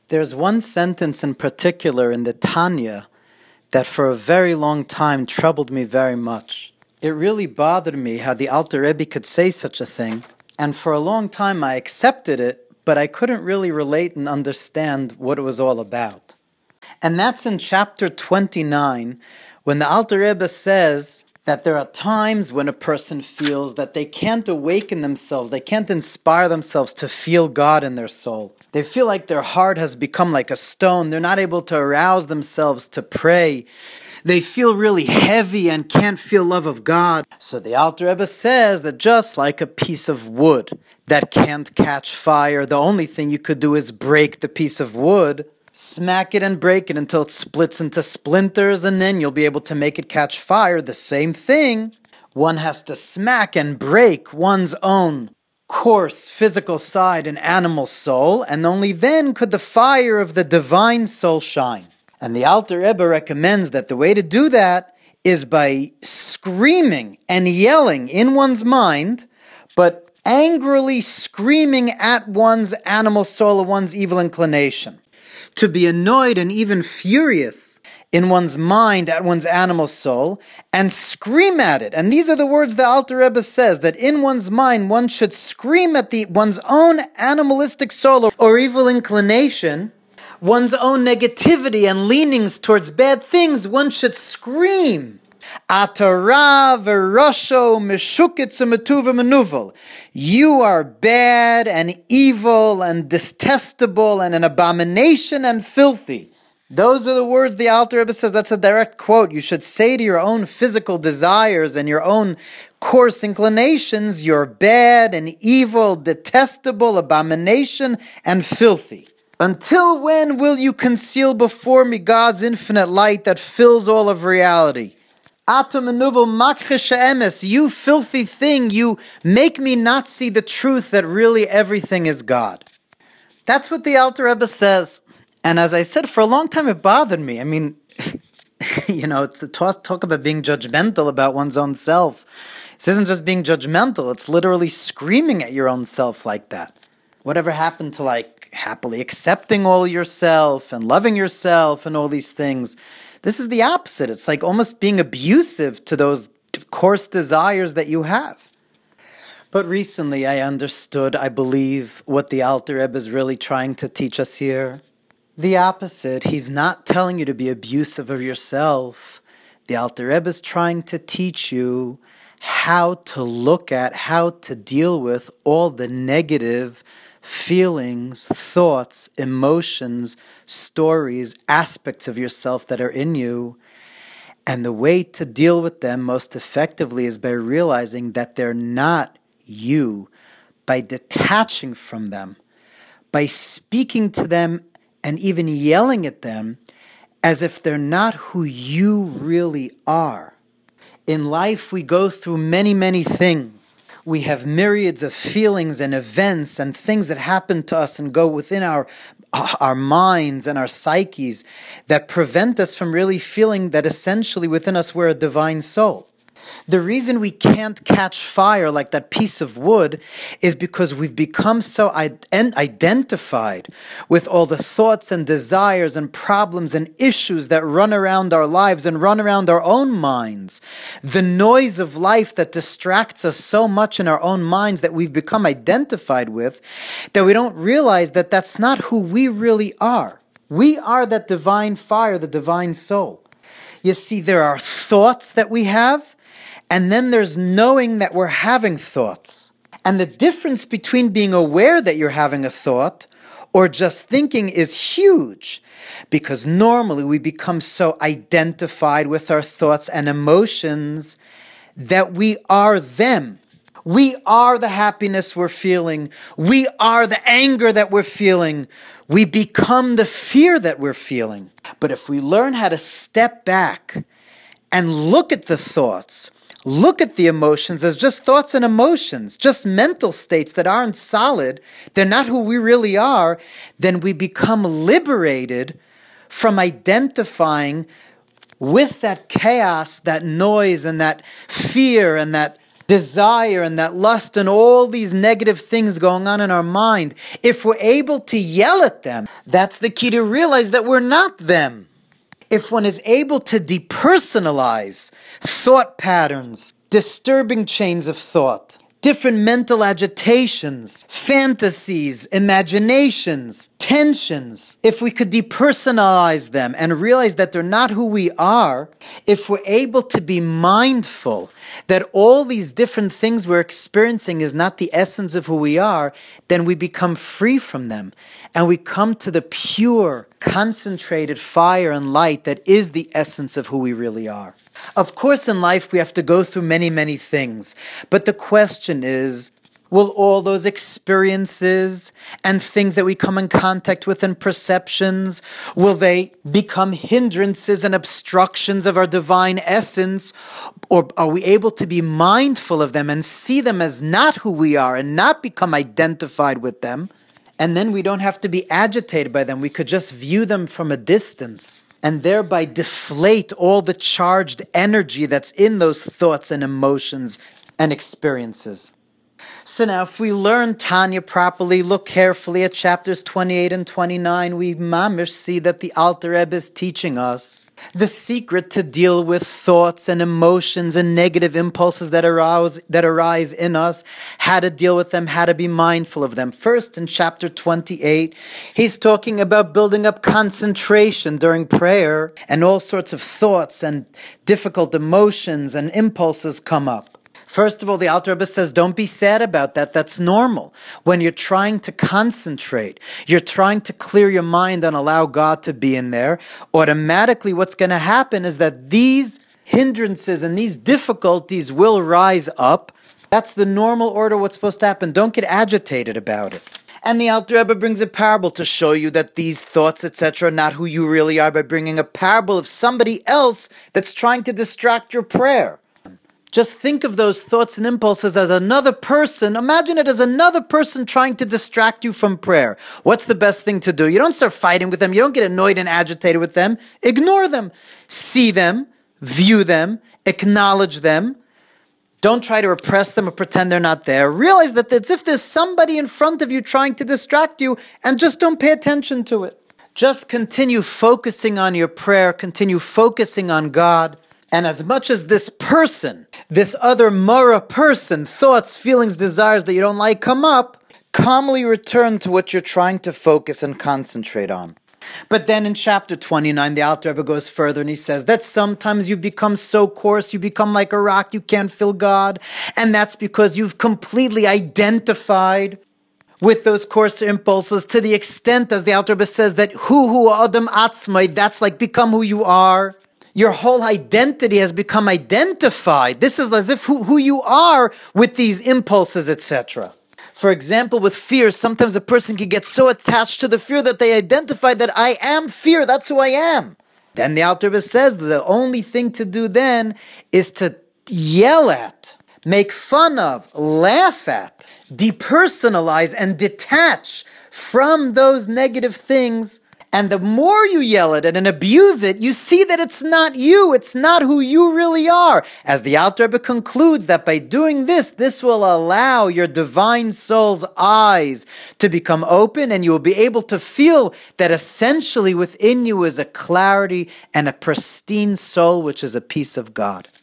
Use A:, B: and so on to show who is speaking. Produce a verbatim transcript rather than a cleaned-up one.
A: There's one sentence in particular in the Tanya that for a very long time troubled me very much. It really bothered me how the Alter Rebbe could say such a thing, and for a long time I accepted it, but I couldn't really relate and understand what it was all about. And that's in chapter twenty-nine, when the Alter Rebbe says that there are times when a person feels that they can't awaken themselves, they can't inspire themselves to feel God in their soul. They feel like their heart has become like a stone. They're not able to arouse themselves to pray. They feel really heavy and can't feel love of God. So the Alter Rebbe says that just like a piece of wood that can't catch fire, the only thing you could do is break the piece of wood, smack it and break it until it splits into splinters, and then you'll be able to make it catch fire. The same thing. One has to smack and break one's own coarse physical side and animal soul, and only then could the fire of the divine soul shine. And the Alter Rebbe recommends that the way to do that is by screaming and yelling in one's mind, but angrily screaming at one's animal soul or one's evil inclination. To be annoyed and even furious in one's mind at one's animal soul and scream at it. And these are the words the Alter Rebbe says, that in one's mind one should scream at the one's own animalistic soul or, or evil inclination, one's own negativity and leanings towards bad things. One should scream. Atara v'rosho meshukitz metuva menuvel. You are bad and evil and detestable and an abomination and filthy. Those are the words the Alter Rebbe says. That's a direct quote. You should say to your own physical desires and your own coarse inclinations, you're bad and evil, detestable, abomination and filthy. Until when will you conceal before me God's infinite light that fills all of reality? You filthy thing, you make me not see the truth that really everything is God. That's what the Alter Rebbe says. And as I said, for a long time it bothered me. I mean, you know, it's a talk, talk about being judgmental about one's own self. This isn't just being judgmental, it's literally screaming at your own self like that. Whatever happened to like happily accepting all yourself and loving yourself and all these things? This is the opposite. It's like almost being abusive to those coarse desires that you have. But recently I understood, I believe, what the Alter Rebbe is really trying to teach us here. The opposite. He's not telling you to be abusive of yourself. The Alter Rebbe is trying to teach you how to look at, how to deal with all the negative feelings, thoughts, emotions, stories, aspects of yourself that are in you. And the way to deal with them most effectively is by realizing that they're not you, by detaching from them, by speaking to them and even yelling at them as if they're not who you really are. In life, we go through many, many things. We have myriads of feelings and events and things that happen to us and go within our our minds and our psyches that prevent us from really feeling that essentially within us we're a divine soul. The reason we can't catch fire like that piece of wood is because we've become so identified with all the thoughts and desires and problems and issues that run around our lives and run around our own minds. The noise of life that distracts us so much in our own minds that we've become identified with, that we don't realize that that's not who we really are. We are that divine fire, the divine soul. You see, there are thoughts that we have, and then there's knowing that we're having thoughts. And the difference between being aware that you're having a thought or just thinking is huge. Because normally we become so identified with our thoughts and emotions that we are them. We are the happiness we're feeling. We are the anger that we're feeling. We become the fear that we're feeling. But if we learn how to step back and look at the thoughts, look at the emotions as just thoughts and emotions, just mental states that aren't solid, they're not who we really are, then we become liberated from identifying with that chaos, that noise, and that fear, and that desire and that lust and all these negative things going on in our mind, if we're able to yell at them, that's the key to realize that we're not them. If one is able to depersonalize thought patterns, disturbing chains of thought, different mental agitations, fantasies, imaginations, tensions, if we could depersonalize them and realize that they're not who we are, if we're able to be mindful that all these different things we're experiencing is not the essence of who we are, then we become free from them and we come to the pure, concentrated fire and light that is the essence of who we really are. Of course, in life, we have to go through many, many things. But the question is, will all those experiences and things that we come in contact with and perceptions, will they become hindrances and obstructions of our divine essence? Or are we able to be mindful of them and see them as not who we are and not become identified with them? And then we don't have to be agitated by them. We could just view them from a distance and thereby deflate all the charged energy that's in those thoughts and emotions and experiences. So now if we learn Tanya properly, look carefully at chapters twenty-eight and twenty-nine, we mamish see that the Alter Rebbe is teaching us the secret to deal with thoughts and emotions and negative impulses that arouse that arise in us, how to deal with them, how to be mindful of them. First, in chapter twenty-eight, he's talking about building up concentration during prayer, and all sorts of thoughts and difficult emotions and impulses come up. First of all, the Alter Rebbe says, don't be sad about that. That's normal. When you're trying to concentrate, you're trying to clear your mind and allow God to be in there, automatically what's going to happen is that these hindrances and these difficulties will rise up. That's the normal order of what's supposed to happen. Don't get agitated about it. And the Alter Rebbe brings a parable to show you that these thoughts, et cetera, are not who you really are, by bringing a parable of somebody else that's trying to distract your prayer. Just think of those thoughts and impulses as another person. Imagine it as another person trying to distract you from prayer. What's the best thing to do? You don't start fighting with them. You don't get annoyed and agitated with them. Ignore them. See them, view them, acknowledge them. Don't try to repress them or pretend they're not there. Realize that it's if there's somebody in front of you trying to distract you, and just don't pay attention to it. Just continue focusing on your prayer. Continue focusing on God. And as much as this person, this other Mara person, thoughts, feelings, desires that you don't like come up, calmly return to what you're trying to focus and concentrate on. But then in chapter twenty-nine, the Alter Rebbe goes further and he says that sometimes you become so coarse, you become like a rock, you can't feel God. And that's because you've completely identified with those coarser impulses to the extent, as the Alter Rebbe says, that hu hu adam atzmai, that's like become who you are. Your whole identity has become identified. This is as if who, who you are with these impulses, et cetera. For example, with fear, sometimes a person can get so attached to the fear that they identify that I am fear, that's who I am. Then the Alter Rebbe says the only thing to do then is to yell at, make fun of, laugh at, depersonalize and detach from those negative things. And the more you yell at it and abuse it, you see that it's not you, it's not who you really are. As the Alter Rebbe concludes that by doing this, this will allow your divine soul's eyes to become open, and you will be able to feel that essentially within you is a clarity and a pristine soul, which is a piece of God.